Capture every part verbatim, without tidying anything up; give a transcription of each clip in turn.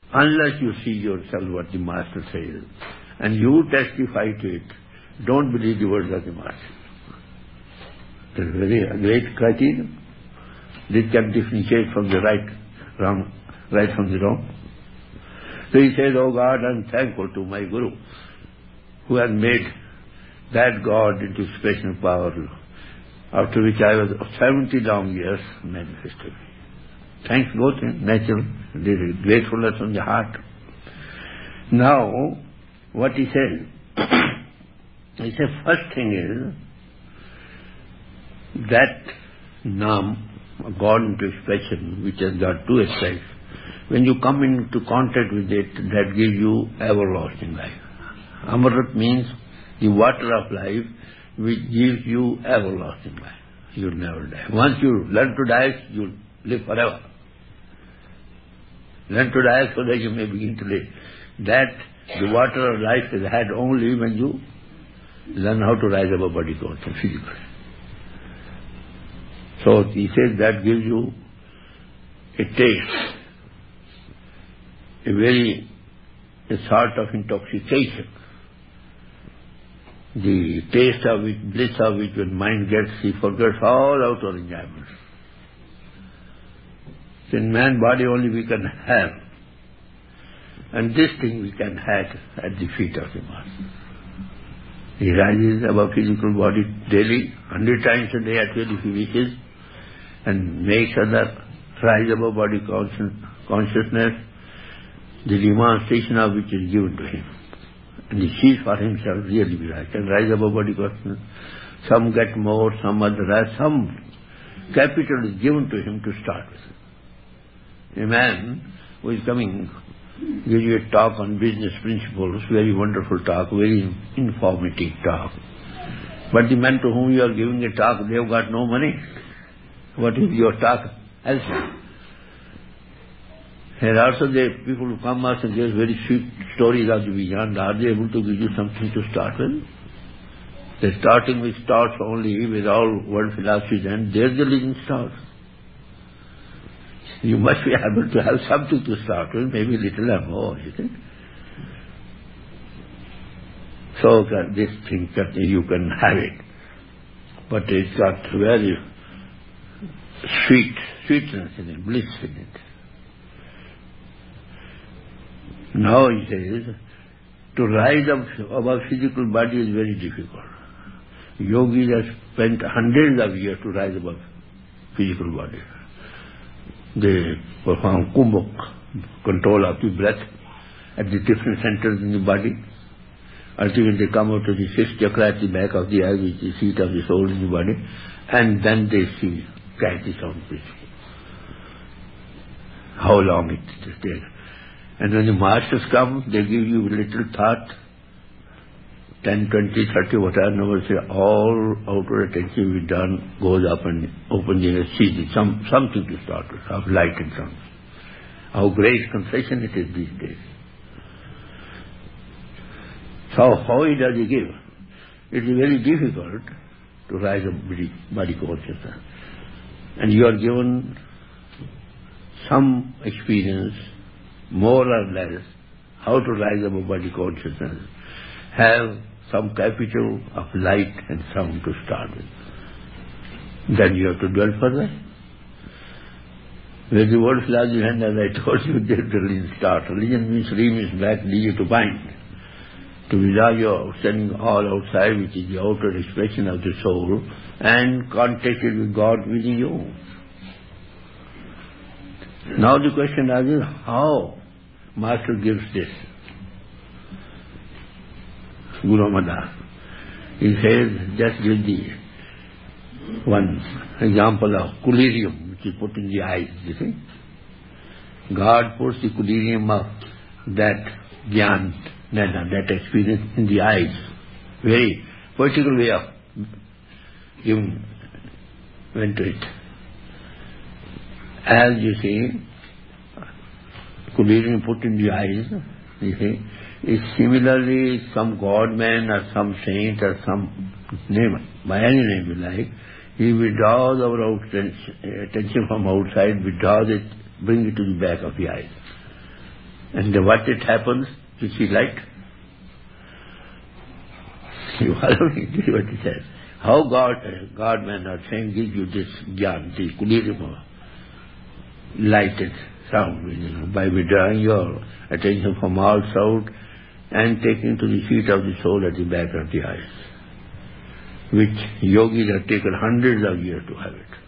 unless you see yourself what the Master says, and you testify to it, don't believe the words of the Master. It is very a great criterion. This can differentiate from the right, wrong, right from the wrong. So he says, "Oh God, I am thankful to my Guru, who has made that God into special power, after which I was seventy long years manifested." Thanks go to him, natural. There is gratefulness from the heart. Now, what he says, he says, first thing is that Naam, God into expression, which has got two aspects. When you come into contact with it, that gives you everlasting life. Amrit means the water of life, which gives you everlasting life. You'll never die. Once you learn to die, you'll live forever. Learn to die so that you may begin to live. That the water of life is had only when you learn how to rise above body, thoughts, and physical. So he says that gives you a taste, a very, a sort of intoxication. The taste of which, bliss of which, when mind gets, he forgets all outer enjoyments. In man's body only we can have. And this thing we can have at the feet of the Master. He rises above physical body daily, hundred times a day actually if he wishes, and makes other rise above body consciousness, the demonstration of which is given to him. And he sees for himself really be right, and rise above body consciousness. Some get more, some other less, some capital is given to him to start with. A man who is coming, gives you a talk on business principles, very wonderful talk, very informative talk. But the man to whom you are giving a talk, they have got no money. What is your talk elsewhere? And also the people who come us and give very sweet stories of the beyond, are they able to give you something to start with? They're starting with starts only, with all world philosophies, and there's the living start. You must be able to have something to start with, maybe little or more, you think. So that this thing, that you can have it. But it's got very sweet, sweetness in it, bliss in it. Now he says, to rise up above physical body is very difficult. Yogis have spent hundreds of years to rise above physical body. They perform kumbhak, control of the breath at the different centers in the body. Ultimately they come out to the sixth chakra at the back of the eye, which is the seat of the soul in the body, and then they see, catch the sound pitch. How long it takes. And when the masters come, they give you a little thought, ten, twenty, thirty, whatever number, say, all outer attention we done goes up and opens in a seed, some, something to start with, of light and sound. How great concession it is these days. So how does he give? It is very difficult to rise up body, body consciousness. And you are given some experience, more or less, how to rise above body consciousness. Have some capital of light and sound to start with. Then you have to dwell further. Where the word philosophy, and as I told you, there the religion start. Religion means re means back, lead to bind. To withdraw your standing all outside, which is the outer expression of the soul, and contacted with God within you. Now the question is, how Master gives this? Guru Amar. He says, just give the one example of collyrium, which is put in the eyes, you see. God puts the collyrium of that jnana, that experience in the eyes. Very particular way of giving went to it. As you see, collyrium put in the eyes, you see, is similarly some godman or some saint or some name, by any name you like, he withdraws our out attention from outside, withdraws it, brings it to the back of the eyes. And what it happens, you see light. You follow me? This is what he says. How God, God man are saying, gives you this jnana, this kulirima, light and sound, you know, by withdrawing your attention from all sound and taking to the seat of the soul at the back of the eyes, which yogis have taken hundreds of years to have it.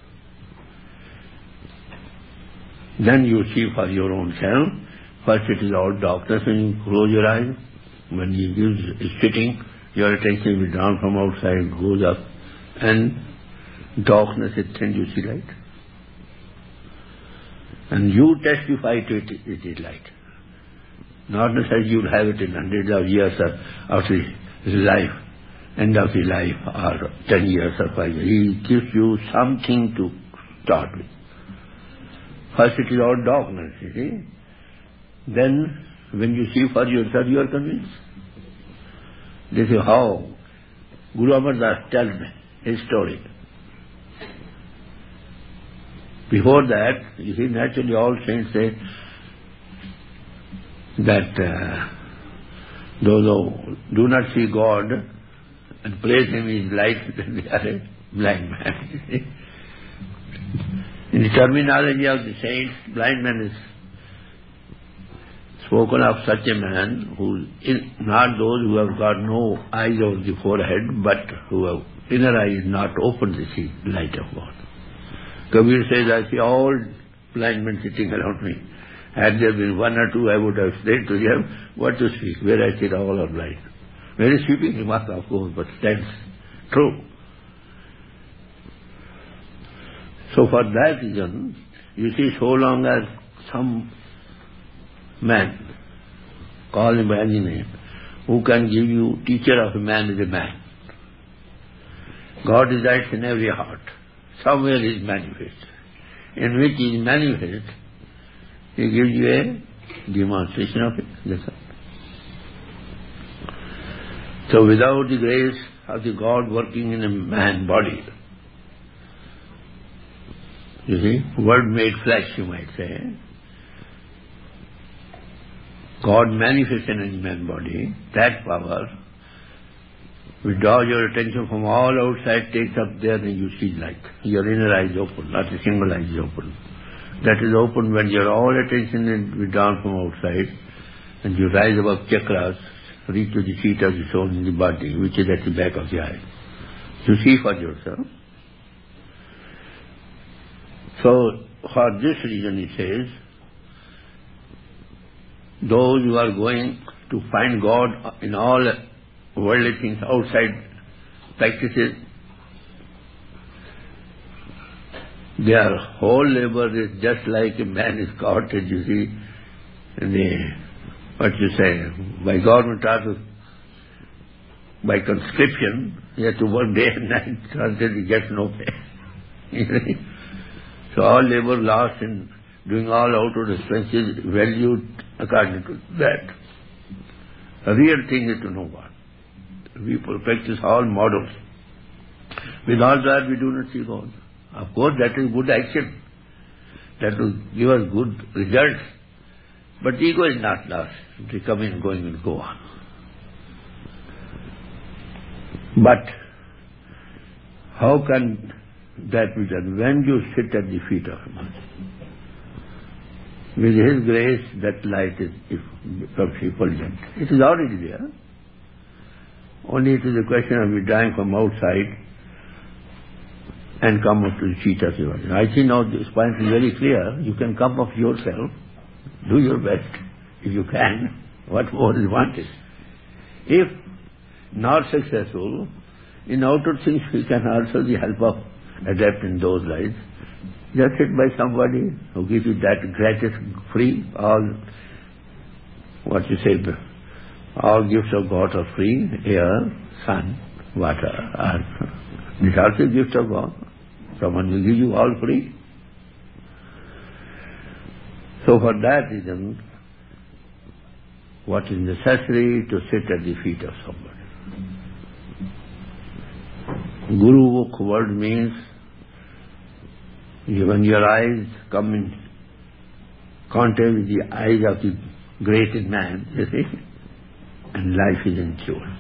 Then you see for your own self. First it is all darkness when you close your eyes. When you is sitting, your attention is down from outside, goes up, and darkness is thin, you see light. And you testify to it, it is light. Not necessarily you'll have it in hundreds of years of the life, end of the life, or ten years or five years. He gives you something to start with. First it is all darkness, you see. Then, when you see for yourself, you are convinced. This is how Guru Amar Das tells me his story. Before that, you see, naturally all saints say that uh, those who do not see God and praise Him is light, then they are a blind man. In the terminology of the saints, blind man is spoken of such a man who is not those who have got no eyes over the forehead, but who have inner eyes not open to see the light of God. Kabir says, I see all blind men sitting around me. Had there been one or two, I would have explained to them what to speak. Where I sit, all are blind. Very sweeping remark, of course, but that's true. So for that reason, you see, so long as some man, call him by any name, who can give you teacher of a man is a man. God resides in every heart. Somewhere he is manifest. In which he is manifest, he gives you a demonstration of it. That's all. So without the grace of the God working in a man body, you see, word made flesh, you might say, God manifests in a man body, that power withdraws your attention from all outside, takes up there, and you see light. Your inner eye is open, not a single eye is open. That is open when your all attention is withdrawn from outside, and you rise above chakras, reach to the seat of the soul in the body, which is at the back of the eye. You see for yourself. So, for this reason it says, those who are going to find God in all worldly things, outside practices, their whole labor is just like a man is caught, you see, in the, what you say, by government or by conscription, he has to work day and night, until he gets no pay. So all labor lost in doing all outward expenses valued according to that. The real thing is to know God. We practice all models. With all that we do not see God. Of course that is good action. That will give us good results. But ego is not lost. They come in, going and go on. But how can that be done? When you sit at the feet of Him, with His grace, that light is becomes effulgent. It is already there. Only it is a question of withdrawing from outside and come up to the seat of your body. I think now this point is very clear. You can come up yourself, do your best, if you can. What more is wanted? If not successful, in outer things we can also the help of adapting those lives. Just sit by somebody who gives you that gratis, free, all, what you say, all gifts of God are free, air, sun, water, earth. These are also gifts of God. Someone will give you all free. So for that reason, what is necessary to sit at the feet of somebody. Guru word means when your eyes come in contact with the eyes of the great in man, you see, and life is ensured.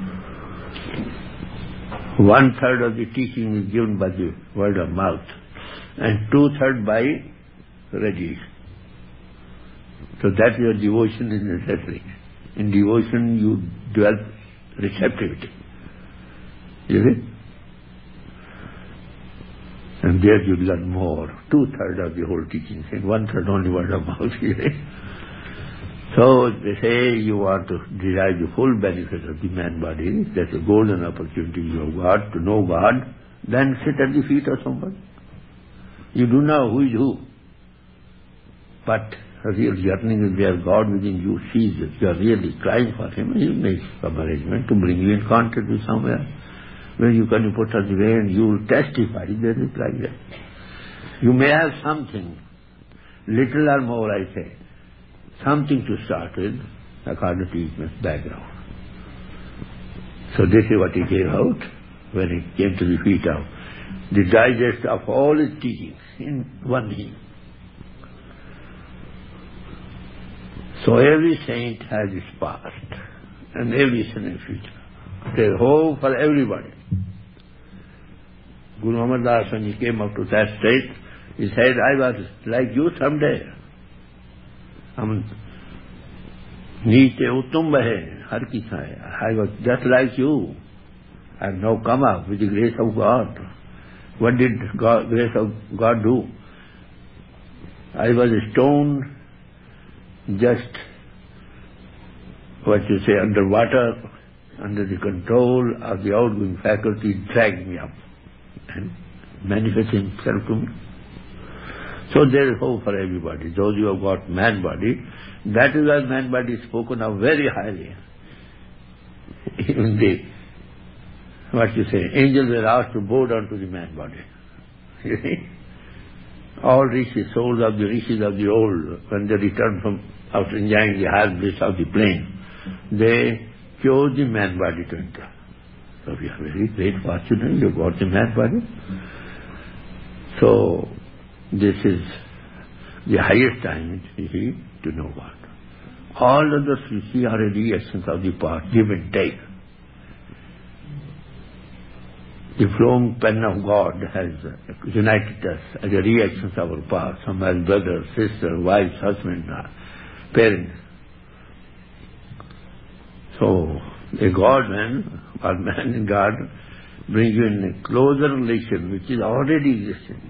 One third of the teaching is given by the word of mouth, and two third by radiation. So that your devotion is necessary. In devotion you develop receptivity. You see? And there you learn more. Two third of the whole teaching, and one third only word of mouth. You see? So they say you want to derive the full benefit of the man body. That's a golden opportunity you have got to know God. Then sit at the feet of someone. You do know who is who. But a real yearning is there. God within you sees it. You are really crying for Him. He makes some arrangement to bring you in contact with somewhere where you can put us away and you will testify that it's like that. You may have something, little or more, I say, something to start with, according to his background. So this is what he gave out when he came to the feet of the digest of all his teachings in one hymn. So every saint has his past and every saint has future. There is hope for everybody. Guru Amar Das, when he came up to that state, he said, I was like you someday. हम नीचे उत्तम है हर की छाए. I was just like you. I have now come up with the grace of God. What did God, grace of God do? I was a stone, just what you say underwater, under the control of the outgoing faculty, dragged me up and manifested himself to me. So there is hope for everybody. Those who have got man body, that is why man body is spoken of very highly. Even the, what you say, angels were asked to bow down to the man body. You see? All rishis, souls of the rishis of the old, when they returned from after enjoying the high bliss of the plane, they chose the man body to enter. So we are very great fortunate, you got the man body. So this is the highest time, you see, to know God. All others you see are reactions of the past, give and take. The flowing pen of God has united us as a reaction of our past, some as brothers, sisters, wives, husbands, parents. So a God man, or man and God, bring you in a closer relation which is already existing.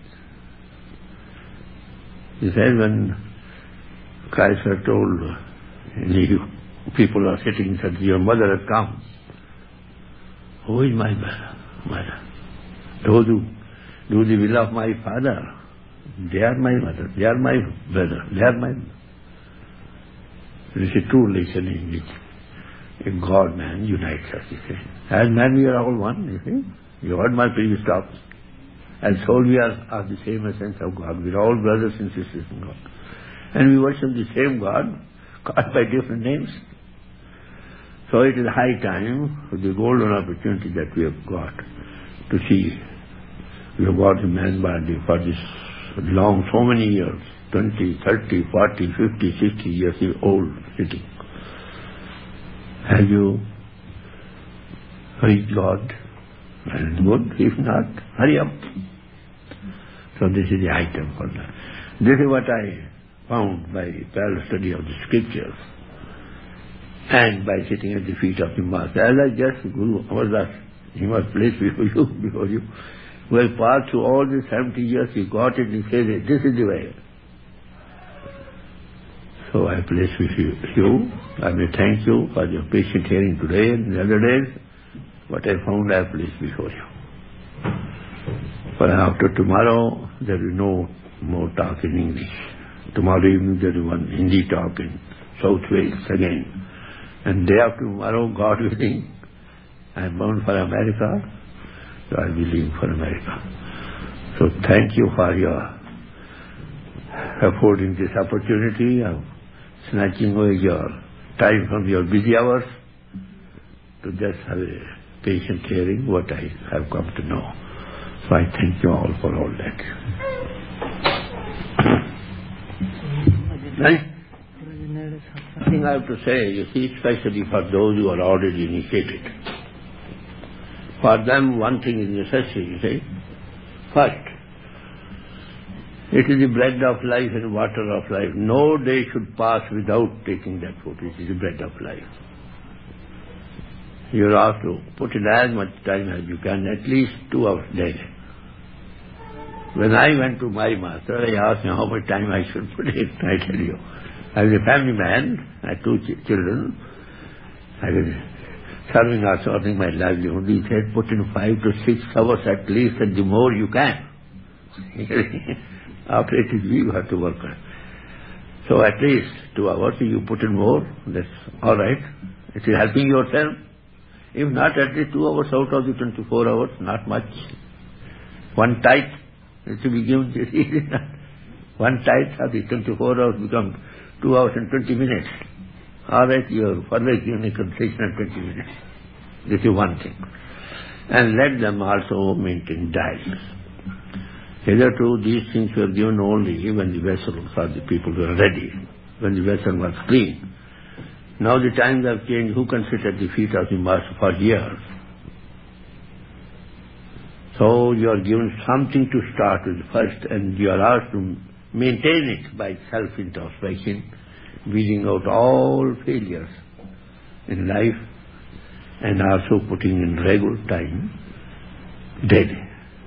He said when Christ had told, people are sitting, said, your mother has come. Who is my mother? Those who do the will of my Father, they are my mother, they are my brother, they are my... This is true relation in which a God-man unites us, you see. As man we are all one, you see. You heard my previous talks. As soul we are of the same essence of God. We are all brothers and sisters in God. And we worship the same God, called by different names. So it is high time for the golden opportunity that we have got to see. We have got the man body for this long, so many years, twenty, thirty, forty, fifty, sixty years old sitting. Have you reached God? And good. If not, hurry up. So this is the item for that. This is what I found by parallel study of the scriptures and by sitting at the feet of the Master. As I just, Guru Amar Das, he was placed before you, before you. Who have passed through all these seventy years, he got it, he said, this is the way. So I place with you, you. I may thank you for your patient hearing today and the other days. What I found I place before you. But after tomorrow, there will be no more talk in English. Tomorrow evening there will be one Hindi talk in South Wales again. And day after tomorrow, God willing, I am bound for America, so I will be leaving for America. So thank you for your affording this opportunity of snatching away your time from your busy hours to just have a patient hearing what I have come to know. So I thank you all for all that. Right? Something I have to say, you see, especially for those who are already initiated. For them, one thing is necessary, you see. First, it is the bread of life and water of life. No day should pass without taking that food. It is the bread of life. You have to put in as much time as you can, at least two hours daily. When I went to my master, I asked him how much time I should put in. I tell you, I was a family man, I had two ch- children. I was serving or sorting my livelihood. He said, put in five to six hours at least, and the more you can. After it is you have to work. So at least two hours, you put in more, that's all right. It is helping yourself. If not, at least two hours out of the twenty-four hours, not much. One tithe is to be given. One tithe of the twenty-four hours becomes two hours and twenty minutes. All right, you are further given a concession of twenty minutes. This is one thing. And let them also maintain diets. Hitherto, these things were given only when the vessels or the people were ready, when the vessel was clean. Now the times have changed. Who can sit at the feet of the Master for years? So you are given something to start with first, and you are asked to maintain it by self-introspection, weeding out all failures in life, and also putting in regular time daily.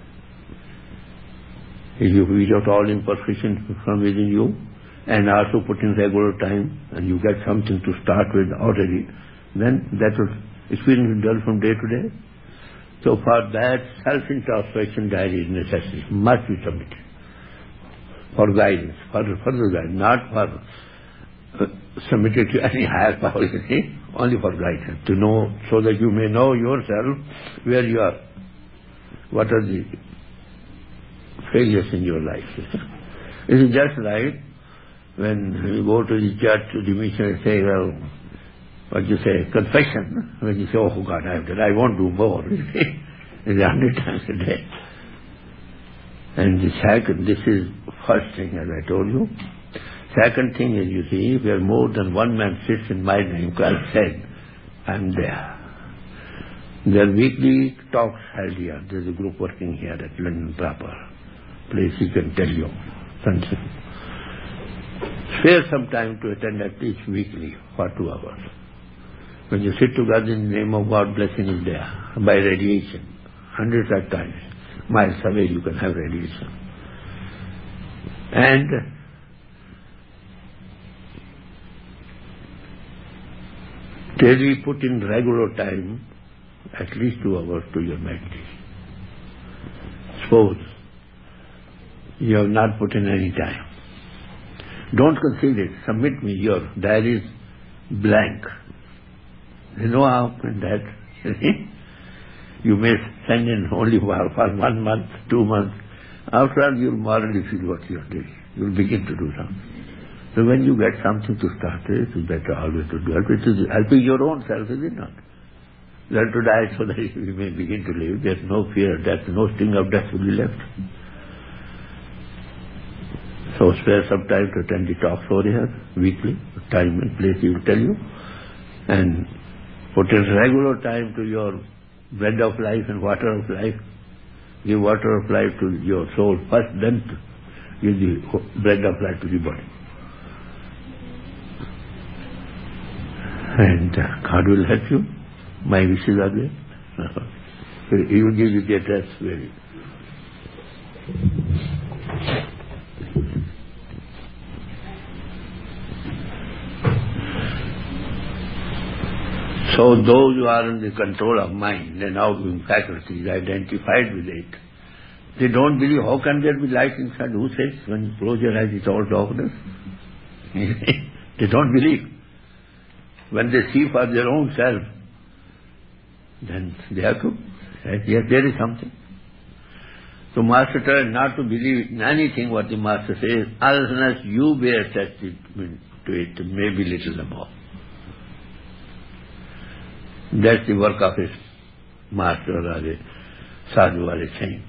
If you weed out all imperfections from within you, and also put in regular time, and you get something to start with already, then that will experience will develop from day to day. So for that, self-introspection diary is necessary, must be submitted for guidance, for further guidance, not for uh, submitted to any higher power, you see, only for guidance, to know, so that you may know yourself where you are, what are the failures in your life. It is just like when you go to the church, to the mission, and say, well, what you say, confession, when you say, oh God, I have done, I won't do more, you see, it's a hundred times a day. And the second, this is first thing, as I told you. Second thing is, you see, where more than one man sits in my name, Christ said, I'm there. There are weekly talks held here. There's a group working here at London proper. Place he can tell you something. Spare some time to attend at least weekly for two hours. When you sit together in the name of God, blessing is there by radiation. Hundreds of times, miles away you can have radiation. And daily put in regular time, at least two hours to your meditation. Suppose you have not put in any time. Don't conceal it. Submit me your diary is blank. There's no harm in that. You may send in only for, for one month, two months. After all, you'll morally feel what you're doing. You'll begin to do something. So when you get something to start with, it's better always to do it. It is helping your own self, is it not? Learn to die so that you may begin to live. There's no fear of death, no sting of death will be left. So spare some time to attend the talks over here, weekly, time and place he will tell you. And put in regular time to your bread of life and water of life. Give water of life to your soul first, then give the bread of life to the body. And uh, God will help you. My wishes are there. He will give you the address very. So those who are in the control of mind and outgoing faculties identified with it, they don't believe, how can there be light inside? Who says when you close your eyes it's all darkness? They don't believe. When they see for their own self, then they have to, yes, there is something. So Master tried not to believe in anything what the Master says, unless you bear testament to it, maybe little more. That's the work of his Master or a sadhu or a saint.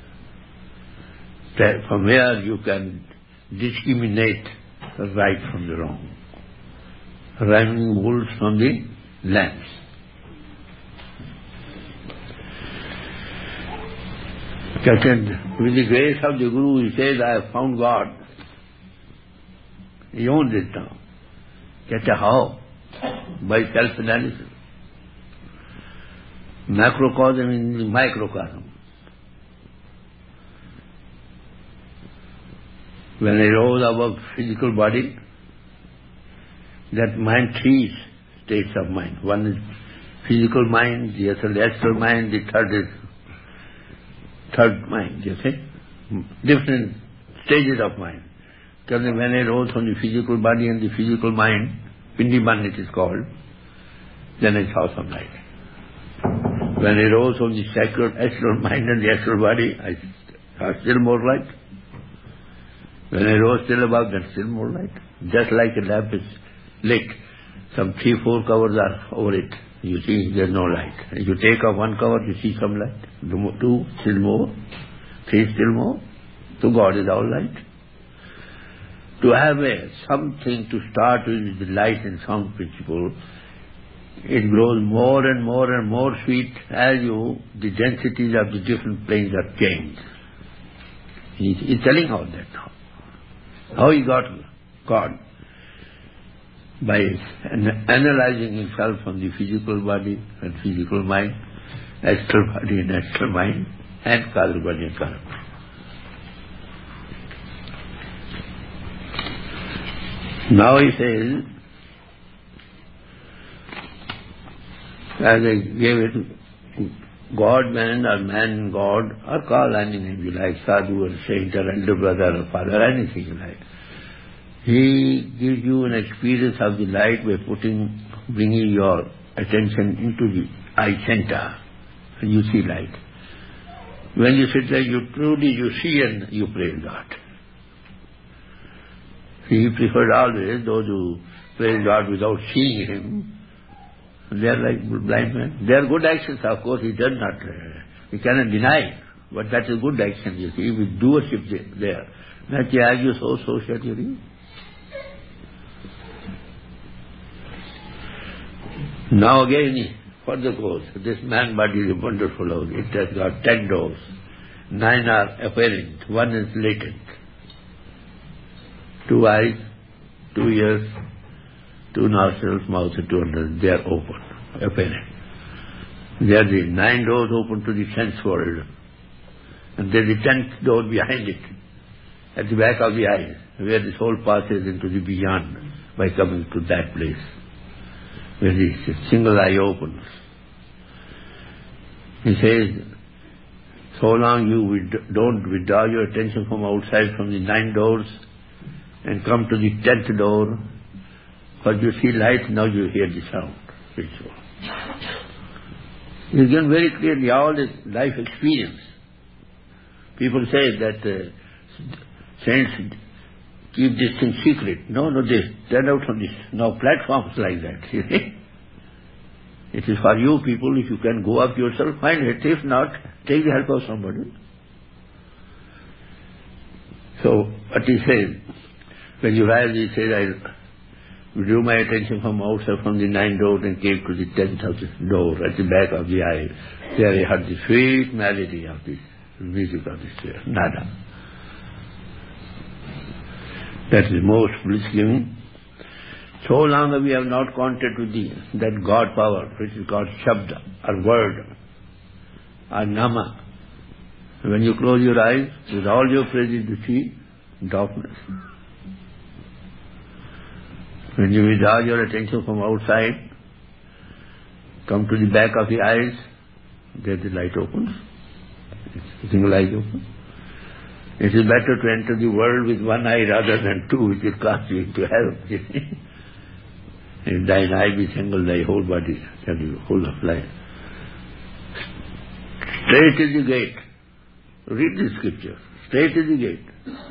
That from where you can discriminate the right from the wrong. running wolves from the lambs. With the grace of the Guru, he says, I have found God. He owns it now. How? By self-analysis. Macrocosm in the microcosm. When I rose above physical body, that mind, three states of mind. One is physical mind, the other is astral mind, the third is third mind, you see. Different stages of mind. Because when I rose from the physical body and the physical mind, Pindiman it is called, then I saw some light. When I rose from the sacred astral mind and the astral body, I saw still more light. When I rose still above, then still more light. Just like a lamp is lit, some three, four covers are over it. You see, there's no light. If you take off one cover, you see some light. Two, still more. Three, still more. So God is all light. To have a, something to start with the light and sound principle, it grows more and more and more sweet as you, the densities of the different planes are changed. He's, he's telling all that now. How he got God? By an analyzing himself from the physical body and physical mind, astral body and astral mind, and causal body and causal mind. Now he says, as I gave it, God, man, or man, God, or call any name you like, sadhu or saint or elder brother or father, anything you like. He gives you an experience of the light by putting, bringing your attention into the eye center, and you see light. When you sit there, you truly, you see and you praise God. He preferred always those who praise God without seeing Him. They are like blind men. They are good actions, of course, he does not, uh, he cannot deny, but that is good action, you see, with doership there. Not you so, so shall you read. Now again, he further goes, this man body is a wonderful house. It has got ten doors. Nine are apparent, one is latent. Two eyes, two ears, two nostrils, mouth and two unders, they are open, apparent. There are the nine doors open to the sense world. And there is the tenth door behind it, at the back of the eyes, where the soul passes into the beyond by coming to that place, where the single eye opens. He says, so long you with, don't withdraw your attention from outside, from the nine doors, and come to the tenth door, because you see light, now you hear the sound. Ritual. It's given very clearly all this life experience. People say that uh, saints keep this thing secret. No, no, they stand out on this. No platforms like that. You see? It is for you people. If you can go up yourself, find it. If not, take the help of somebody. So, what he says, when you rise, he says, I drew my attention from outside, from the nine doors, and came to the tenth of the door, at the back of the eye. There I heard the sweet melody of this music of the sphere, nada. That is most bliss-giving. So long we have not contact with the, that God power, which is called Shabda, or word, or Nama. When you close your eyes, with all your praises you see darkness. When you withdraw your attention from outside, come to the back of the eyes, there the light opens. The single eye opens. It is better to enter the world with one eye rather than two, which will cast you into hell. If thine eye be single, thy whole body shall be full of light. Straight is the gate. Read the scripture. Straight is the gate.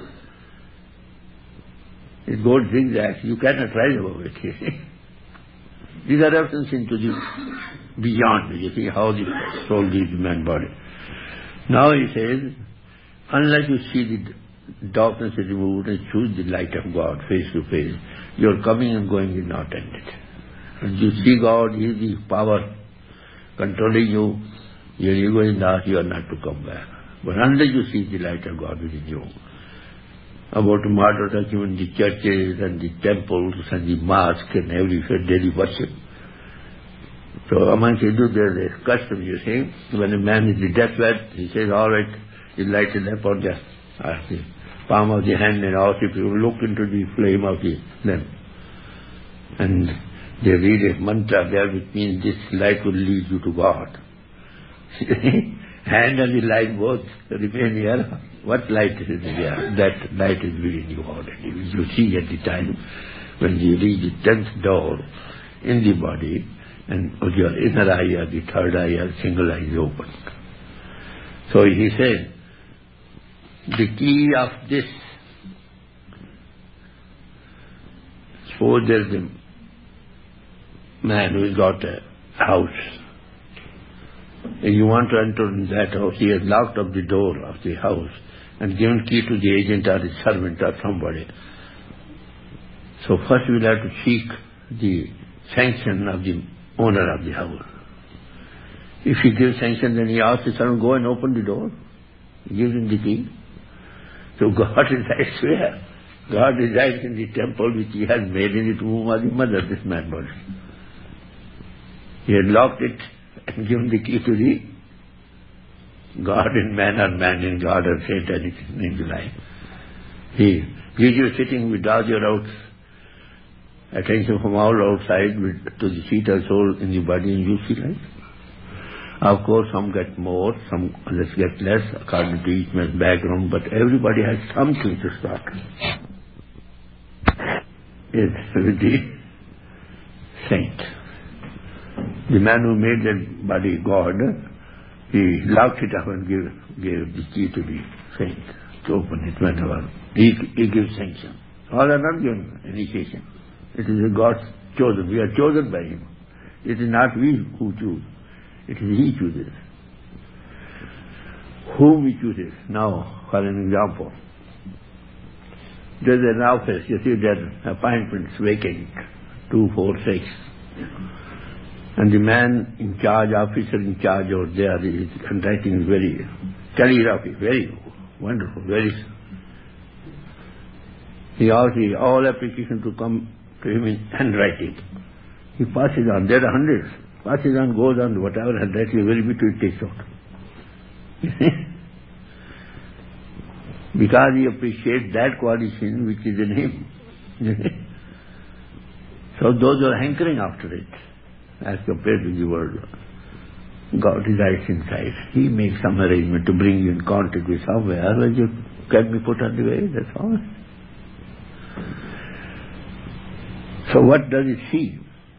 It goes zigzag. You cannot rise above it. These are references into the beyond. You see how the soul leaves the man body. Now he says, unless you see the darkness is removed and choose the light of God face to face, your coming and going is not ended. And you see God, He is the power controlling you. Your ego is not, you are not to come back. But unless you see the light of God within you, about martyrdom in the churches and the temples and the mosques and everywhere daily worship. So amongst Hindus there is a custom, you see, when a man is in deathbed, he says, all right, you light a lamp on the, uh, the palm of the hand and ask if you look into the flame of the lamp. And they read a mantra there which means this light will lead you to God. Hand and the light both remain here. What light is there? That light is within you already. You see at the time when you reach the tenth door in the body and your inner eye or the third eye or single eye is open. So he said, the key of this, suppose there is a man who has got a house. If you want to enter in that house, he has locked up the door of the house and given key to the agent or the servant or somebody. So first we will have to seek the sanction of the owner of the house. If he gives sanction, then he asks the servant, go and open the door. He gives him the key. So God resides where? God resides in the temple which He has made in the womb of the mother, this man body. He had locked it and given the key to the God in man or man in God or Satan in the life. He gives you sitting without your out, attention from all outside with, to the seat or soul in the body and you see life. Of course, some get more, some others get less according to each man's background, but everybody has something to start. It's with the saint. The man who made that body God, he locked it up and gave, gave the key to the saint to open it whenever. He, he gives sanction. All are not given initiation. It is God's chosen. We are chosen by Him. It is not we who choose. It is He chooses. Whom He chooses. Now, for an example, there is an office, you see there are appointments vacant, two, four, six. And the man in charge, officer in charge over there, his handwriting is very calligraphy, very wonderful, very. He asks all applications to come to him in handwriting. He passes on. There are hundreds. Passes on, goes on, whatever handwriting is very bit, it takes out. Because he appreciates that quality which is in him. So those are hankering after it, as compared to the world. God resides inside. He makes some arrangement to bring you in contact with somewhere, otherwise you can be put on the way, that's all. So what does it see?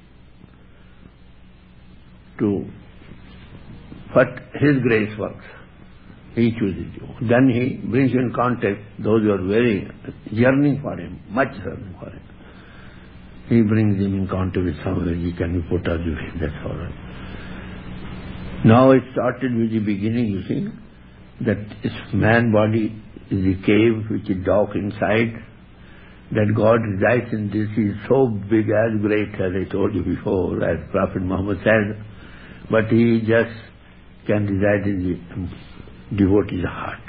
To what His grace works. He chooses you. Then He brings you in contact those who are very yearning for Him, much yearning for Him. He brings them in contact with somewhere He can be put on the way, that's all right. Now it started with the beginning, you see, that this man body is a cave which is dark inside, that God resides in this. He is so big, as great, as I told you before, as Prophet Muhammad said, but He just can reside in the devotee's heart.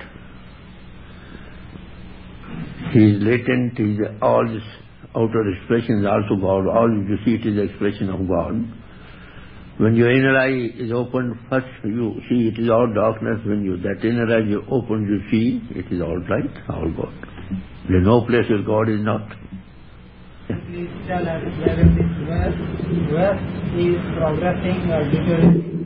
He is latent, he is all this outer expression is also God, all you see it is the expression of God. When your inner eye is opened, first you see it is all darkness. When you that inner eye is opened, you see it is all light, all God. There is no place where God is not. Please tell us whether this verse, verse is progressing or deteriorating.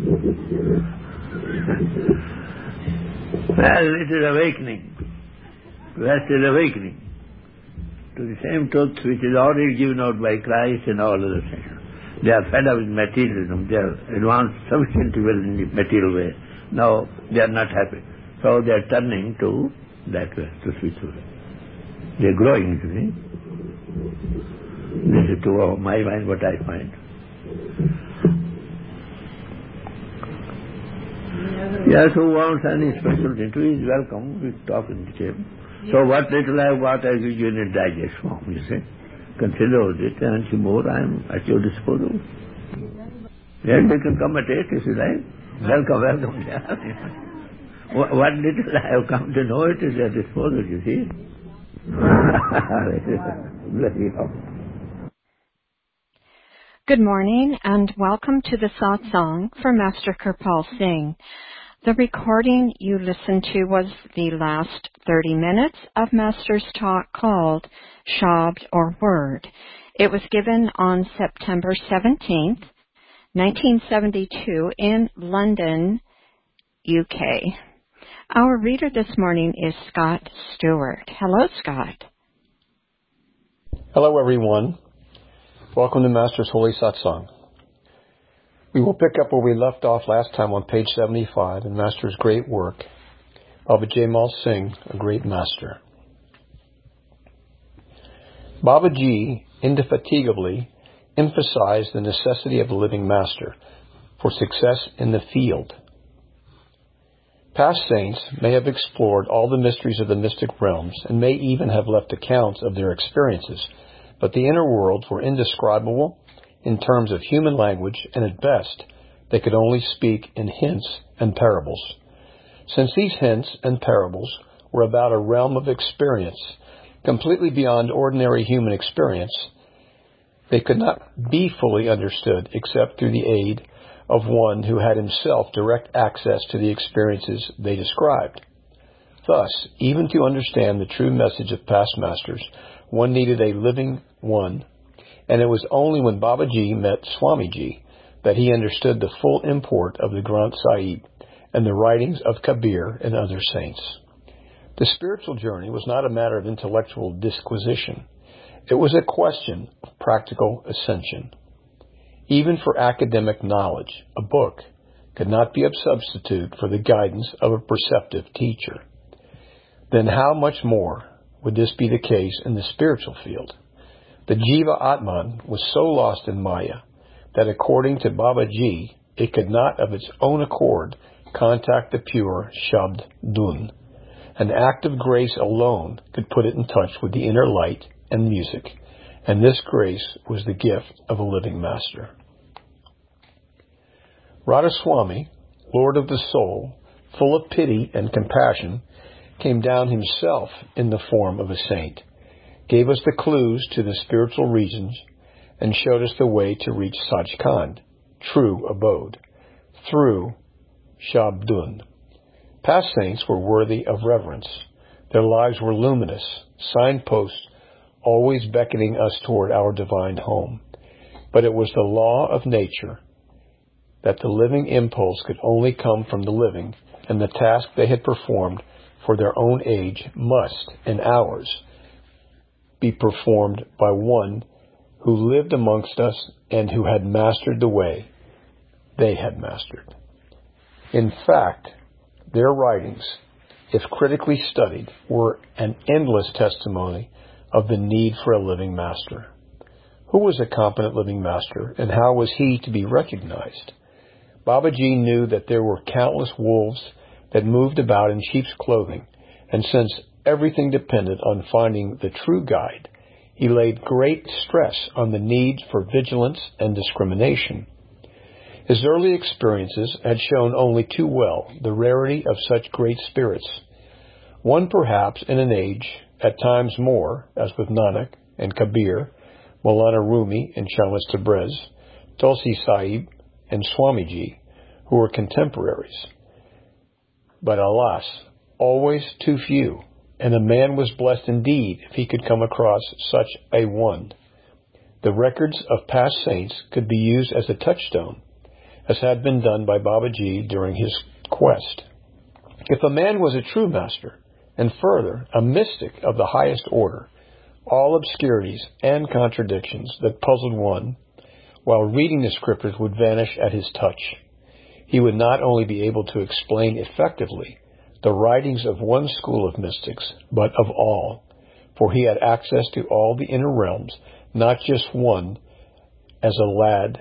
Well, it is awakening. Verse is awakening to the same truth which is already given out by Christ and all other things. They are fed up with materialism. They are advanced sufficiently well in the material way. Now they are not happy. So they are turning to that way, to spiritual way. They are growing, you see. This is to my mind what I find. Yes, who wants any special thing to is welcome. We talk in detail. So what little I have got, I give you in a digest form, you see. Consider it, and see more, I am at your disposal. Then they can come and take if you like. Welcome, welcome. What what little I have come to know, it is at your disposal, you see. Bless you. Good morning and welcome to the satsang for Master Kirpal Singh. The recording you listened to was the last thirty minutes of Master's talk called Shabd or Word. It was given on September seventeenth, nineteen seventy-two in London, U K. Our reader this morning is Scott Stewart. Hello, Scott. Hello, everyone. Welcome to Master's Holy Satsang. We will pick up where we left off last time on page seventy-five in Master's great work, Baba Jaimal Singh, a great master. Babaji indefatigably emphasized the necessity of a living master for success in the field. Past saints may have explored all the mysteries of the mystic realms and may even have left accounts of their experiences, but the inner worlds were indescribable in terms of human language, and at best, they could only speak in hints and parables. Since these hints and parables were about a realm of experience completely beyond ordinary human experience, they could not be fully understood except through the aid of one who had himself direct access to the experiences they described. Thus, even to understand the true message of past masters, one needed a living one, and it was only when Babaji met Swamiji that he understood the full import of the Granth Sahib and the writings of Kabir and other saints. The spiritual journey was not a matter of intellectual disquisition. It was a question of practical ascension. Even for academic knowledge, a book could not be a substitute for the guidance of a perceptive teacher. Then how much more would this be the case in the spiritual field? The Jiva Atman was so lost in Maya that according to Babaji, it could not of its own accord contact the pure Shabd Dun. An act of grace alone could put it in touch with the inner light and music, and this grace was the gift of a living master. Radhaswami, Lord of the Soul, full of pity and compassion, came down himself in the form of a saint, gave us the clues to the spiritual regions, and showed us the way to reach Sachkhand, true abode, through Shabdun. Past saints were worthy of reverence. Their lives were luminous, signposts always beckoning us toward our divine home. But it was the law of nature that the living impulse could only come from the living, and the task they had performed for their own age must, in ours, be performed by one who lived amongst us and who had mastered the way they had mastered. In fact, their writings, if critically studied, were an endless testimony of the need for a living master. Who was a competent living master, and how was he to be recognized? Babaji knew that there were countless wolves that moved about in sheep's clothing, and since everything depended on finding the true guide, he laid great stress on the need for vigilance and discrimination. His early experiences had shown only too well the rarity of such great spirits. One perhaps in an age, at times more, as with Nanak and Kabir, Maulana Rumi and Shamas Tabriz, Tulsi Sahib and Swamiji, who were contemporaries. But alas, always too few, and a man was blessed indeed if he could come across such a one. The records of past saints could be used as a touchstone, as had been done by Babaji during his quest. If a man was a true master, and further, a mystic of the highest order, all obscurities and contradictions that puzzled one while reading the scriptures would vanish at his touch. He would not only be able to explain effectively the writings of one school of mystics, but of all, for he had access to all the inner realms, not just one. As a lad,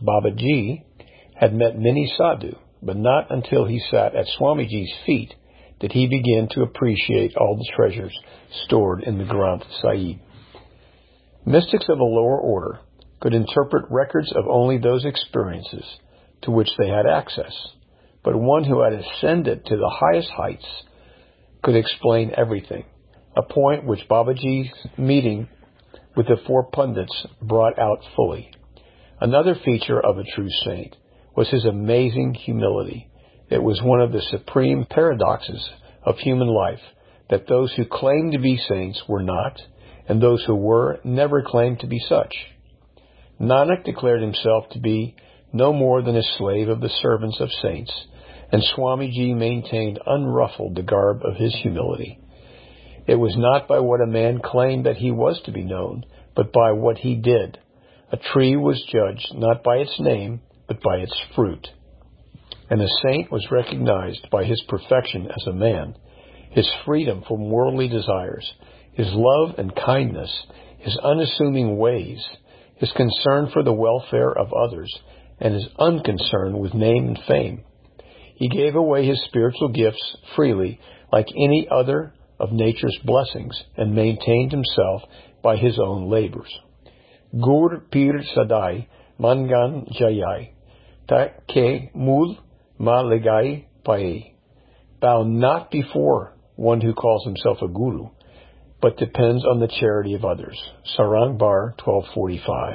Babaji had met many sadhu, but not until he sat at Swamiji's feet did he begin to appreciate all the treasures stored in the Granth Sahib. Mystics of a lower order could interpret records of only those experiences to which they had access, but one who had ascended to the highest heights could explain everything, a point which Babaji's meeting with the four pundits brought out fully. Another feature of a true saint was his amazing humility. It was one of the supreme paradoxes of human life that those who claimed to be saints were not, and those who were never claimed to be such. Nanak declared himself to be no more than a slave of the servants of saints, and Swamiji maintained unruffled the garb of his humility. It was not by what a man claimed that he was to be known, but by what he did. A tree was judged not by its name, but by its fruit. And a saint was recognized by his perfection as a man, his freedom from worldly desires, his love and kindness, his unassuming ways, his concern for the welfare of others, and his unconcern with name and fame. He gave away his spiritual gifts freely, like any other of nature's blessings, and maintained himself by his own labors. Gur pir sadai mangan jayai, ta ke mul ma legai pai. Bow not before one who calls himself a guru, but depends on the charity of others. Sarang Bar twelve forty-five.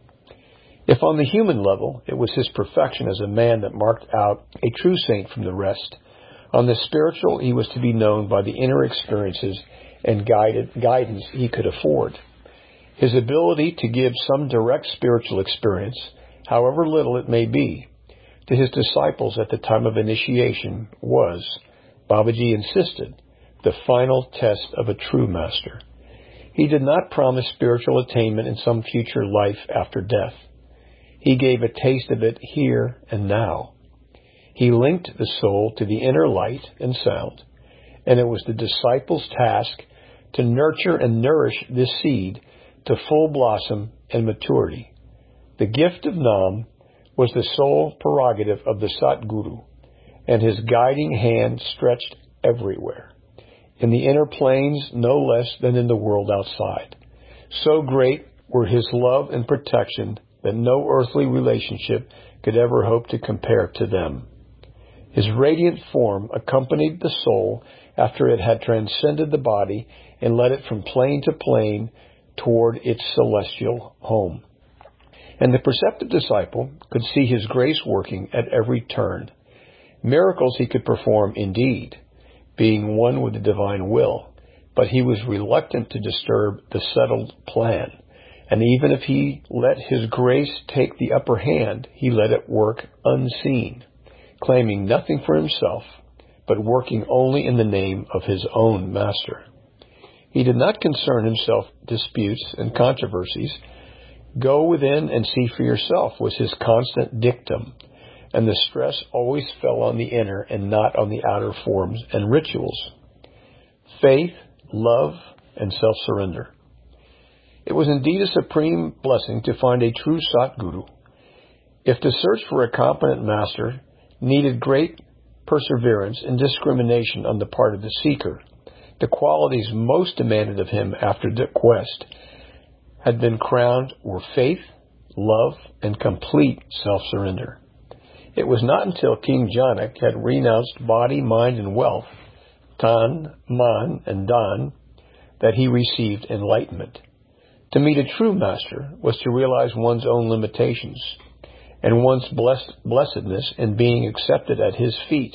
If on the human level it was his perfection as a man that marked out a true saint from the rest, on the spiritual he was to be known by the inner experiences and guided, guidance he could afford. His ability to give some direct spiritual experience, however little it may be, to his disciples at the time of initiation was, Babaji insisted, the final test of a true master. He did not promise spiritual attainment in some future life after death. He gave a taste of it here and now. He linked the soul to the inner light and sound, and it was the disciple's task to nurture and nourish this seed to full blossom and maturity. The gift of Nam was the sole prerogative of the Satguru, and his guiding hand stretched everywhere, in the inner planes no less than in the world outside. So great were his love and protection that no earthly relationship could ever hope to compare to them. His radiant form accompanied the soul after it had transcended the body and led it from plane to plane toward its celestial home. And the perceptive disciple could see his grace working at every turn. Miracles he could perform indeed, being one with the divine will, but he was reluctant to disturb the settled plan. And even if he let his grace take the upper hand, he let it work unseen, claiming nothing for himself, but working only in the name of his own master. He did not concern himself with disputes and controversies. Go within and see for yourself was his constant dictum, and the stress always fell on the inner and not on the outer forms and rituals. Faith, love, and self-surrender. It was indeed a supreme blessing to find a true Satguru. If the search for a competent master needed great perseverance and discrimination on the part of the seeker, the qualities most demanded of him after the quest had been crowned were faith, love, and complete self-surrender. It was not until King Janak had renounced body, mind, and wealth, Tan, Man, and Dan, that he received enlightenment. To meet a true master was to realize one's own limitations and one's blessed blessedness in being accepted at his feet.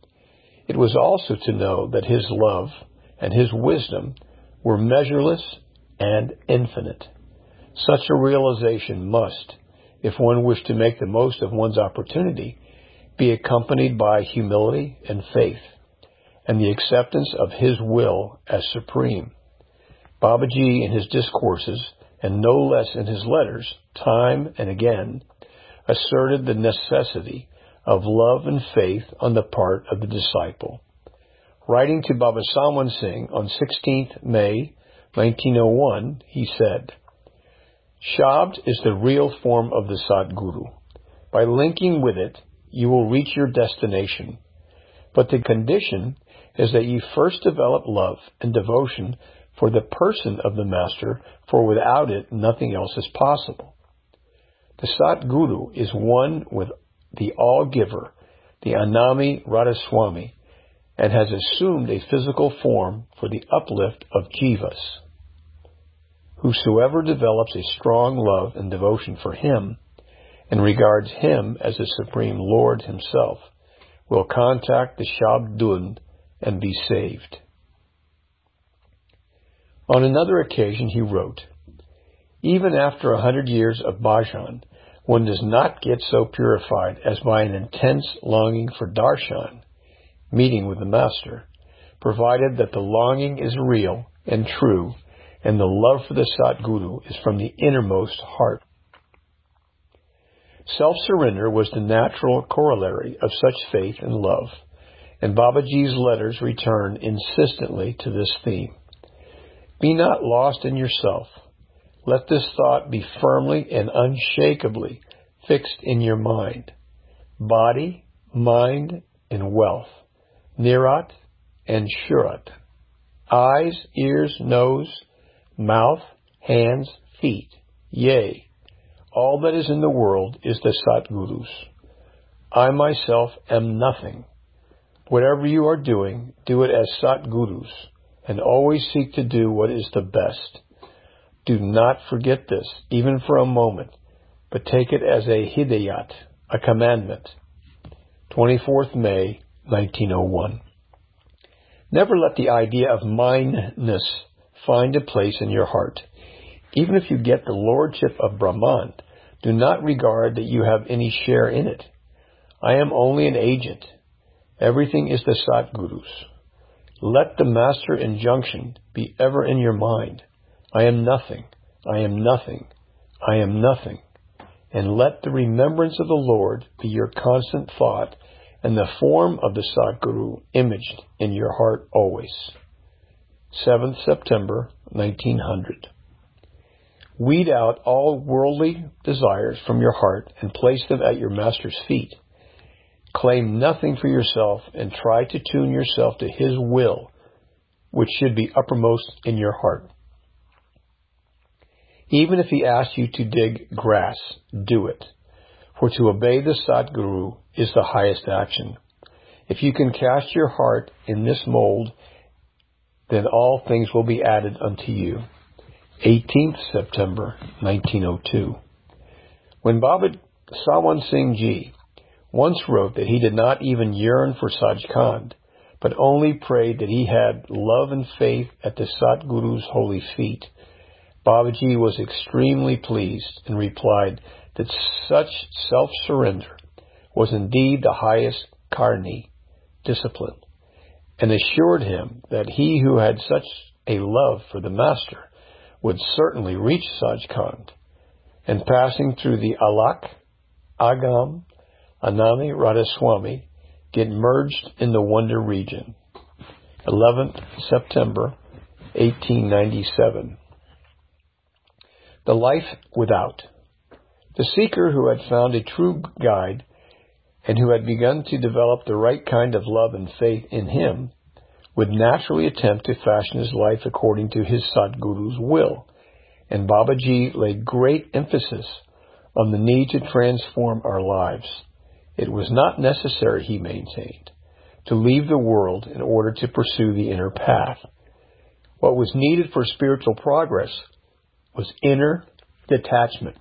It was also to know that his love and his wisdom were measureless and infinite. Such a realization must, if one wished to make the most of one's opportunity, be accompanied by humility and faith, and the acceptance of his will as supreme. Babaji in his discourses, and no less in his letters, time and again, asserted the necessity of love and faith on the part of the disciple. Writing to Baba Salman Singh on sixteenth of May, nineteen oh one, he said, Shabd is the real form of the Satguru. By linking with it, you will reach your destination. But the condition is that ye first develop love and devotion for the person of the Master, for without it nothing else is possible. The Satguru is one with the All-Giver, the Anami Radhaswami, and has assumed a physical form for the uplift of jivas. Whosoever develops a strong love and devotion for him, and regards him as the Supreme Lord himself, will contact the Shabdund and be saved. On another occasion he wrote, even after a hundred years of bhajan, one does not get so purified as by an intense longing for darshan, meeting with the Master, provided that the longing is real and true, and the love for the Satguru is from the innermost heart. Self-surrender was the natural corollary of such faith and love, and Babaji's letters return insistently to this theme. Be not lost in yourself. Let this thought be firmly and unshakably fixed in your mind. Body, mind, and wealth. Nirat and Shurat. Eyes, ears, nose, mouth, hands, feet. Yea, all that is in the world is the Satguru's. I myself am nothing. Whatever you are doing, do it as Satguru's, and always seek to do what is the best. Do not forget this, even for a moment, but take it as a hidayat, a commandment. twenty-fourth of May, nineteen oh one. Never let the idea of mindness find a place in your heart. Even if you get the lordship of Brahman, do not regard that you have any share in it. I am only an agent. Everything is the Satguru's. Let the Master injunction be ever in your mind. I am nothing. I am nothing. I am nothing. And let the remembrance of the Lord be your constant thought, and the form of the Satguru imaged in your heart always. seventh of September, nineteen hundred. Weed out all worldly desires from your heart and place them at your Master's feet. Claim nothing for yourself and try to tune yourself to His will, which should be uppermost in your heart. Even if He asks you to dig grass, do it. For to obey the Satguru is the highest action. If you can cast your heart in this mold, then all things will be added unto you. eighteenth of September, nineteen oh two. When Baba Sawan Singh Ji once wrote that he did not even yearn for Sajkhand, but only prayed that he had love and faith at the Satguru's holy feet, Babaji was extremely pleased and replied that such self-surrender was indeed the highest karni, discipline, and assured him that he who had such a love for the Master would certainly reach Sajkhand, and passing through the Alak, Agam, Anami Radhaswami, get merged in the Wonder region. eleventh of September, eighteen ninety-seven. The life without. The seeker who had found a true guide and who had begun to develop the right kind of love and faith in him would naturally attempt to fashion his life according to his Satguru's will, and Babaji laid great emphasis on the need to transform our lives. It was not necessary, he maintained, to leave the world in order to pursue the inner path. What was needed for spiritual progress was inner detachment.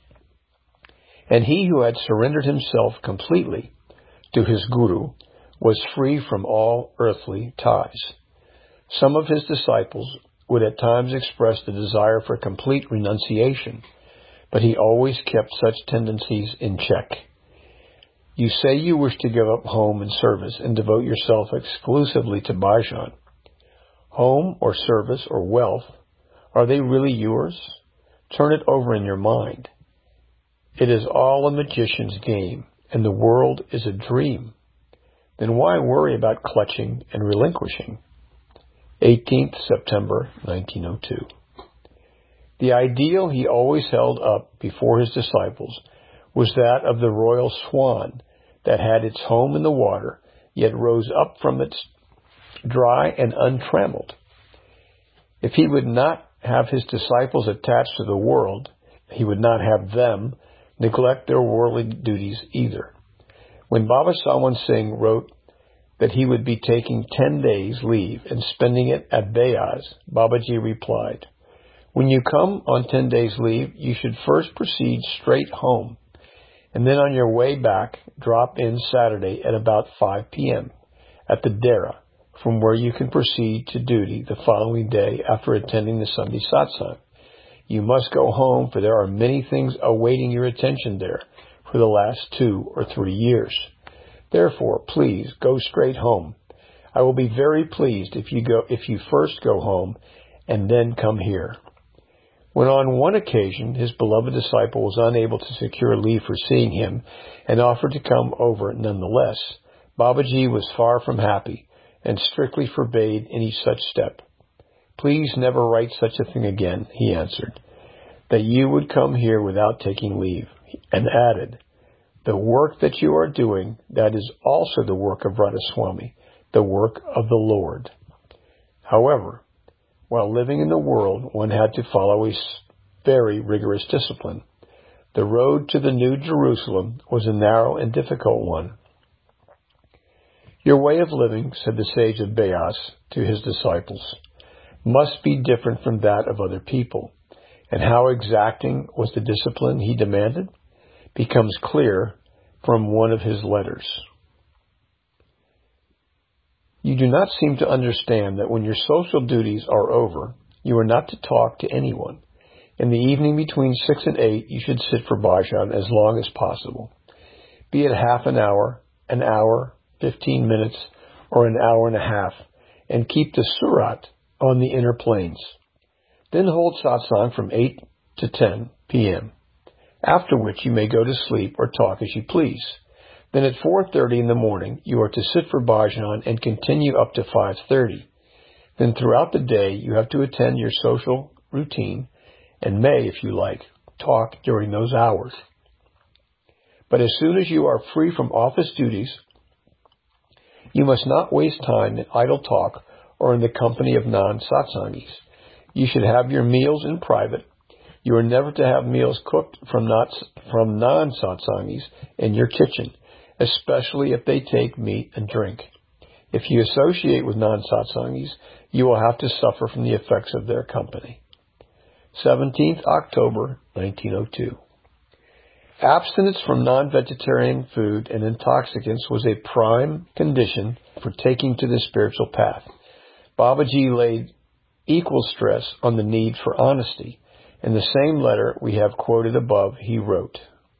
And he who had surrendered himself completely to his Guru was free from all earthly ties. Some of his disciples would at times express the desire for complete renunciation, but he always kept such tendencies in check. You say you wish to give up home and service and devote yourself exclusively to bhajan. Home or service or wealth, are they really yours? Turn it over in your mind. It is all a magician's game, and the world is a dream. Then why worry about clutching and relinquishing? eighteenth of September, nineteen oh two. The ideal he always held up before his disciples was that of the royal swan that had its home in the water, yet rose up from its dry and untrammeled. If he would not have his disciples attached to the world, he would not have them neglect their worldly duties either. When Baba Salwan Singh wrote that he would be taking ten days leave and spending it at Beas, Babaji replied, "When you come on ten days leave, you should first proceed straight home, and then on your way back, drop in Saturday at about five p.m. at the Dera, from where you can proceed to duty the following day after attending the Sunday satsang. You must go home, for there are many things awaiting your attention there for the last two or three years. Therefore, please go straight home. I will be very pleased if you go if you first go home and then come here." When on one occasion his beloved disciple was unable to secure leave for seeing him and offered to come over nonetheless, Babaji was far from happy and strictly forbade any such step. "Please never write such a thing again," he answered, "that you would come here without taking leave," and added, "The work that you are doing, that is also the work of Radhaswami, the work of the Lord." However, while living in the world, one had to follow a very rigorous discipline. The road to the New Jerusalem was a narrow and difficult one. "Your way of living," said the sage of Beas to his disciples, "must be different from that of other people." And how exacting was the discipline he demanded becomes clear from one of his letters. "You do not seem to understand that when your social duties are over, you are not to talk to anyone. In the evening between six and eight, you should sit for bhajan as long as possible, be it half an hour, an hour, fifteen minutes, or an hour and a half, and keep the surat on the inner planes. Then hold satsang from eight to ten p.m., after which you may go to sleep or talk as you please. Then at four thirty in the morning, you are to sit for bhajan and continue up to five thirty. Then throughout the day, you have to attend your social routine and may, if you like, talk during those hours. But as soon as you are free from office duties, you must not waste time in idle talk or in the company of non-satsangis. You should have your meals in private. You are never to have meals cooked from not from non-satsangis in your kitchen, especially if they take meat and drink. If you associate with non-satsangis, you will have to suffer from the effects of their company." seventeenth October nineteen oh two. Abstinence from non-vegetarian food and intoxicants was a prime condition for taking to the spiritual path. Babaji laid equal stress on the need for honesty. In the same letter we have quoted above, he wrote,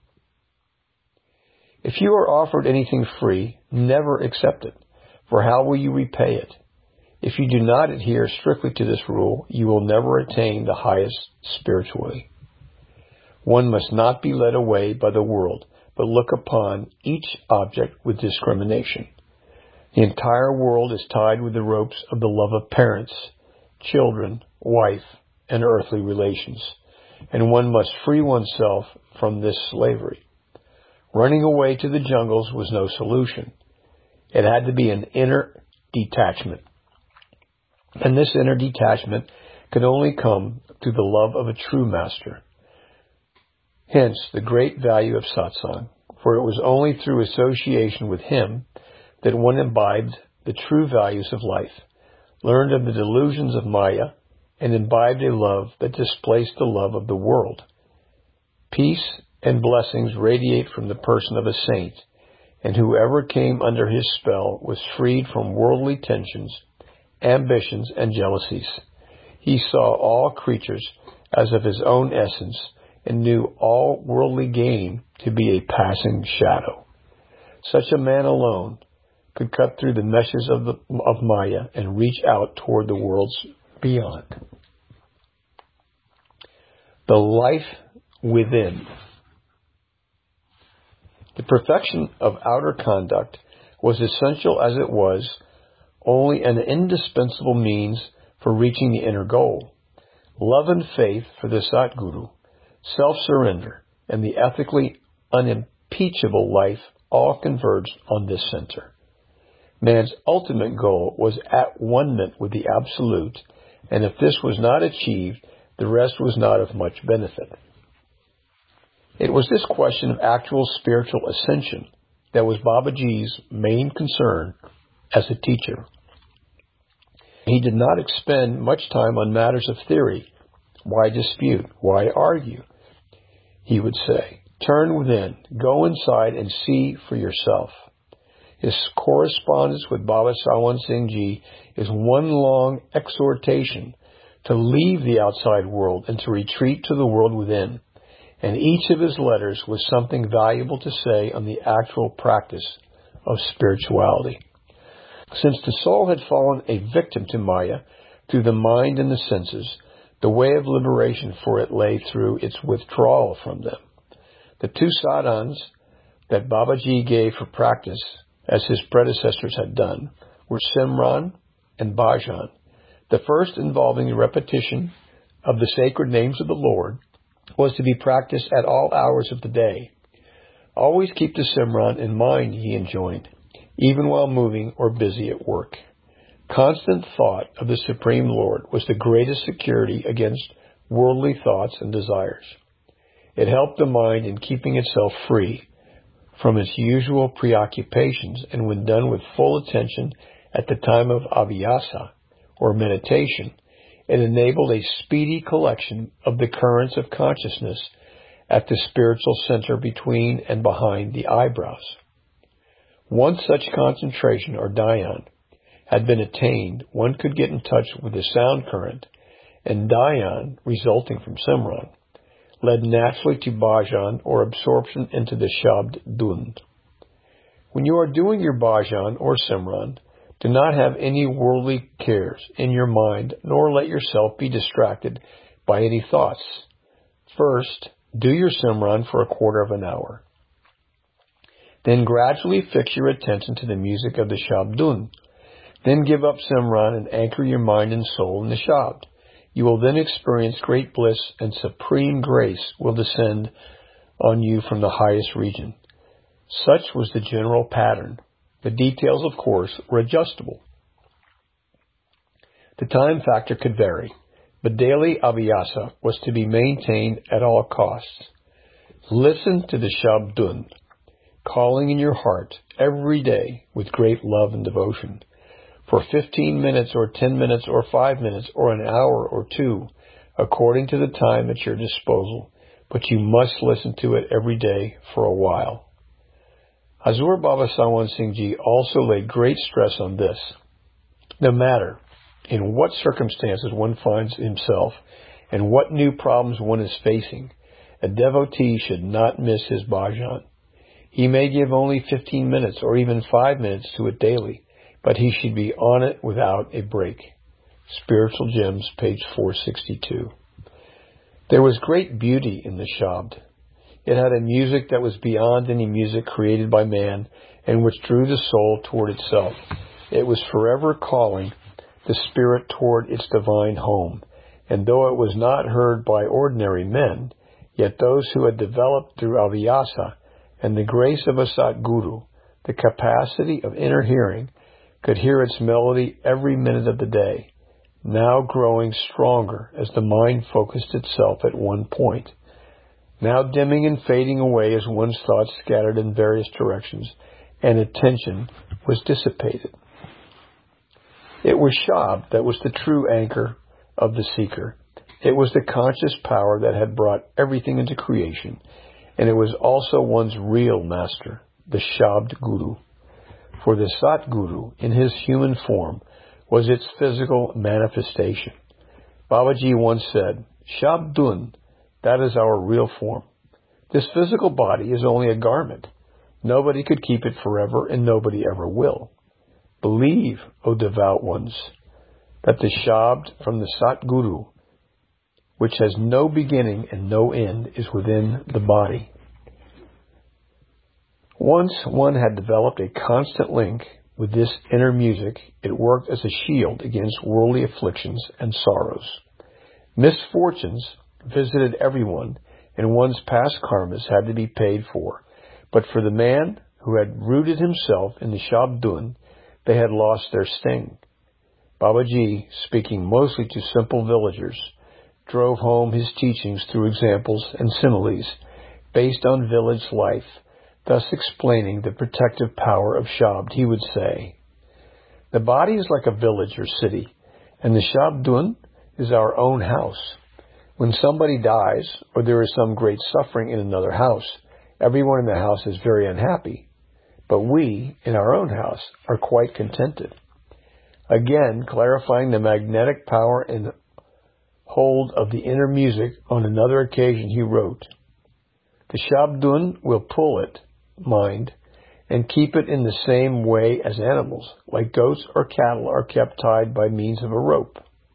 "If you are offered anything free, never accept it, for how will you repay it? If you do not adhere strictly to this rule, you will never attain the highest spiritually. One must not be led away by the world, but look upon each object with discrimination. The entire world is tied with the ropes of the love of parents, children, wife, and earthly relations, and one must free oneself from this slavery. Running away to the jungles was no solution. It had to be an inner detachment. And this inner detachment could only come through the love of a true master. Hence the great value of satsang, for it was only through association with him that one imbibed the true values of life, learned of the delusions of Maya, and imbibed a love that displaced the love of the world. Peace and blessings radiate from the person of a saint, and whoever came under his spell was freed from worldly tensions, ambitions, and jealousies. He saw all creatures as of his own essence and knew all worldly gain to be a passing shadow. Such a man alone could cut through the meshes of, the, of Maya and reach out toward the worlds beyond. The life within. The perfection of outer conduct was essential as it was only an indispensable means for reaching the inner goal. Love and faith for the Satguru, self-surrender, and the ethically unimpeachable life all converged on this center. Man's ultimate goal was at one-ment with the Absolute, and if this was not achieved, the rest was not of much benefit. It was this question of actual spiritual ascension that was Babaji's main concern as a teacher. He did not expend much time on matters of theory. Why dispute? Why argue? He would say, turn within, go inside and see for yourself. His correspondence with Baba Sawan Singh Ji is one long exhortation to leave the outside world and to retreat to the world within. And each of his letters was something valuable to say on the actual practice of spirituality. Since the soul had fallen a victim to Maya through the mind and the senses, the way of liberation for it lay through its withdrawal from them. The two sadhans that Babaji gave for practice, as his predecessors had done, were Simran and Bhajan. The first, involving the repetition of the sacred names of the Lord, was to be practiced at all hours of the day. Always keep the Simran in mind, he enjoined, even while moving or busy at work. Constant thought of the Supreme Lord was the greatest security against worldly thoughts and desires. It helped the mind in keeping itself free from its usual preoccupations, and when done with full attention at the time of abhyasa, or meditation, it enabled a speedy collection of the currents of consciousness at the spiritual center between and behind the eyebrows. Once such concentration, or dhyan, had been attained, one could get in touch with the sound current, and dhyan, resulting from Simran, led naturally to bhajan, or absorption into the Shabd Dhund. When you are doing your bhajan or Simran, do not have any worldly cares in your mind, nor let yourself be distracted by any thoughts. First, do your Simran for a quarter of an hour. Then gradually fix your attention to the music of the Shabd Dhund. Then give up Simran and anchor your mind and soul in the Shabd. You will then experience great bliss, and supreme grace will descend on you from the highest region. Such was the general pattern. The details, of course, were adjustable. The time factor could vary, but daily abhyasa was to be maintained at all costs. Listen to the Shabd Dhund, calling in your heart every day with great love and devotion. For fifteen minutes or ten minutes or five minutes or an hour or two, according to the time at your disposal, but you must listen to it every day for a while. Hazur Baba Sawan Singh Ji also laid great stress on this. No matter in what circumstances one finds himself and what new problems one is facing, a devotee should not miss his bhajan. He may give only fifteen minutes or even five minutes to it daily, but he should be on it without a break. Spiritual Gems, page four sixty-two. There was great beauty in the Shabd. It had a music that was beyond any music created by man, and which drew the soul toward itself. It was forever calling the spirit toward its divine home, and though it was not heard by ordinary men, yet those who had developed through abhyasa and the grace of a Satguru the capacity of inner hearing, could hear its melody every minute of the day, now growing stronger as the mind focused itself at one point, now dimming and fading away as one's thoughts scattered in various directions and attention was dissipated. It was Shabd that was the true anchor of the seeker. It was the conscious power that had brought everything into creation, and it was also one's real master, the Shabd Guru. For the Satguru, in his human form, was its physical manifestation. Babaji once said, Shabd Dhund, that is our real form. This physical body is only a garment. Nobody could keep it forever, and nobody ever will. Believe, O devout ones, that the Shabd from the Satguru, which has no beginning and no end, is within the body. Once one had developed a constant link with this inner music, it worked as a shield against worldly afflictions and sorrows. Misfortunes visited everyone, and one's past karmas had to be paid for. But for the man who had rooted himself in the Shabd Dhund, they had lost their sting. Babaji, speaking mostly to simple villagers, drove home his teachings through examples and similes based on village life, thus explaining the protective power of Shabd. He would say, the body is like a village or city, and the Shabdun is our own house. When somebody dies, or there is some great suffering in another house, everyone in the house is very unhappy. But we, in our own house, are quite contented. Again, clarifying the magnetic power and hold of the inner music, on another occasion he wrote, the Shabdun will pull it, mind, and keep it in the same way as animals, like goats or cattle, are kept tied by means of a rope.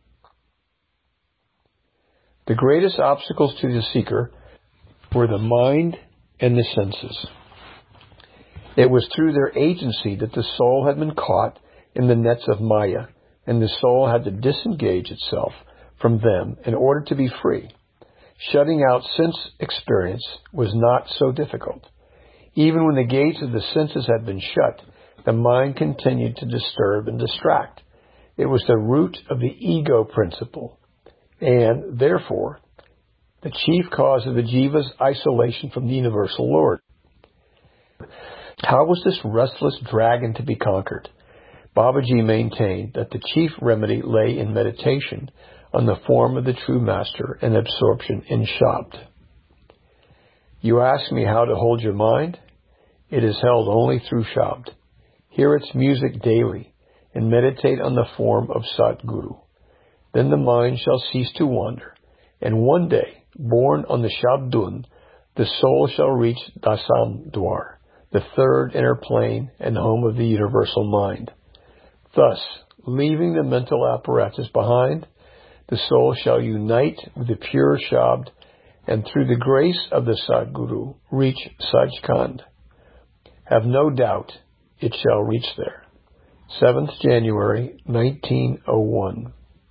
The greatest obstacles to the seeker were the mind and the senses. It was through their agency that the soul had been caught in the nets of Maya, and the soul had to disengage itself from them in order to be free. Shutting out sense experience was not so difficult. Even when the gates of the senses had been shut, the mind continued to disturb and distract. It was the root of the ego principle, and, therefore, the chief cause of the jiva's isolation from the universal Lord. How was this restless dragon to be conquered? Babaji maintained that the chief remedy lay in meditation on the form of the true master and absorption in Shabd. You ask me how to hold your mind? It is held only through Shabd. Hear its music daily and meditate on the form of Satguru. Then the mind shall cease to wander, and one day, born on the Shabdun, the soul shall reach Dasam Dwar, the third inner plane and home of the universal mind. Thus, leaving the mental apparatus behind, the soul shall unite with the pure Shabd, and through the grace of the Satguru reach Sajkhand. Have no doubt it shall reach there. seventh January nineteen oh one.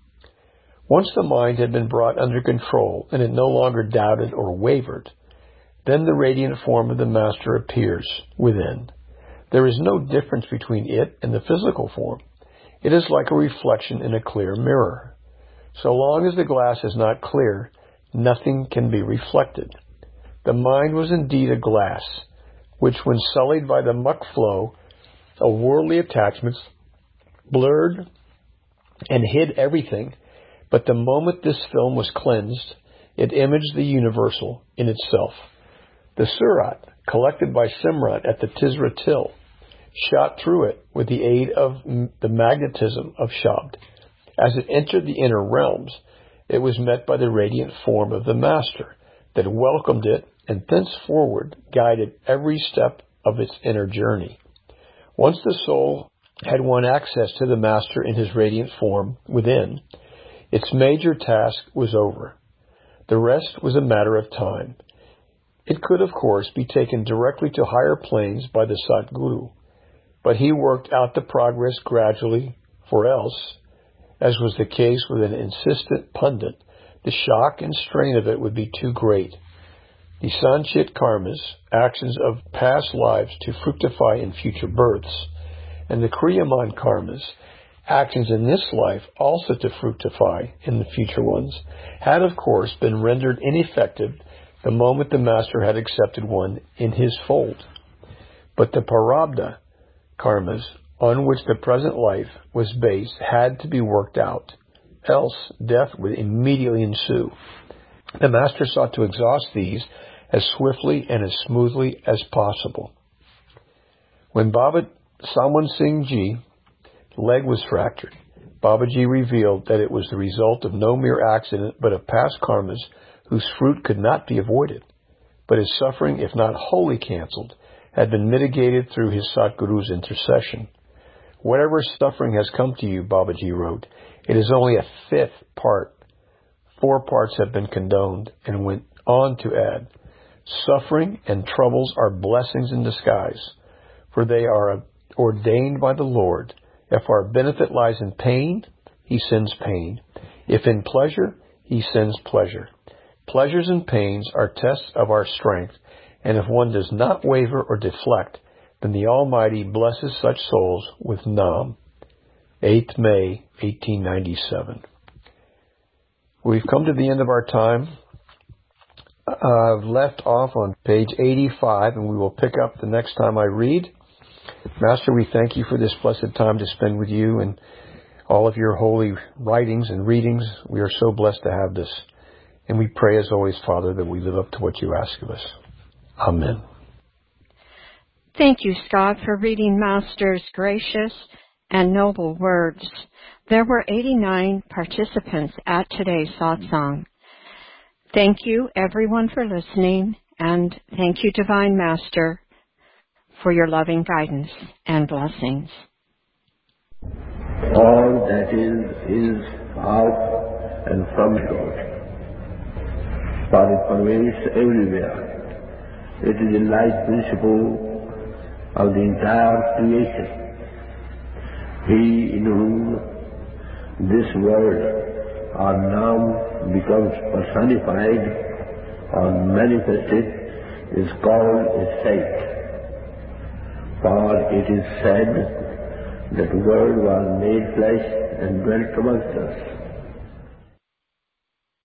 Once the mind had been brought under control and it no longer doubted or wavered, then the radiant form of the Master appears within. There is no difference between it and the physical form. It is like a reflection in a clear mirror. So long as the glass is not clear, nothing can be reflected. The mind was indeed a glass, which when sullied by the muck flow of worldly attachments, blurred and hid everything. But the moment this film was cleansed, it imaged the universal in itself. The Surat, collected by Simrat at the Tisra Till, shot through it with the aid of the magnetism of Shabd. As it entered the inner realms, it was met by the radiant form of the Master that welcomed it and thenceforward guided every step of its inner journey. Once the soul had won access to the Master in his radiant form within, its major task was over. The rest was a matter of time. It could, of course, be taken directly to higher planes by the Satguru, but he worked out the progress gradually, for else, as was the case with an insistent pundit, the shock and strain of it would be too great. The Sanchit karmas, actions of past lives to fructify in future births, and the Kriyaman karmas, actions in this life also to fructify in the future ones, had of course been rendered ineffective the moment the Master had accepted one in his fold. But the Prarabdha karmas on which the present life was based had to be worked out, else death would immediately ensue. The Master sought to exhaust these as swiftly and as smoothly as possible. When Baba Samwan Singh Ji leg was fractured, Babaji revealed that it was the result of no mere accident but of past karmas whose fruit could not be avoided. But his suffering, if not wholly cancelled, had been mitigated through his Satguru's intercession. Whatever suffering has come to you, Babaji wrote, it is only a fifth part. Four parts have been condoned, and went on to add, suffering and troubles are blessings in disguise, for they are ordained by the Lord. If our benefit lies in pain, he sends pain. If in pleasure, he sends pleasure. Pleasures and pains are tests of our strength, and if one does not waver or deflect, then the Almighty blesses such souls with Nam. eighth of May, eighteen ninety-seven. We've come to the end of our time. Uh, I've left off on page eighty-five, and we will pick up the next time I read. Master, we thank you for this blessed time to spend with you and all of your holy writings and readings. We are so blessed to have this. And we pray, as always, Father, that we live up to what you ask of us. Amen. Thank you, Scott, for reading Master's gracious and noble words. There were eighty-nine participants at today's satsang. Thank you, everyone, for listening, and thank you, Divine Master, for your loving guidance and blessings. All that is, is of and from God. For it pervades everywhere. It is the life principle of the entire creation. He in whom this world or Nam becomes personified or manifested is called a saint. For it is said that the Word was made flesh and dwelt amongst us.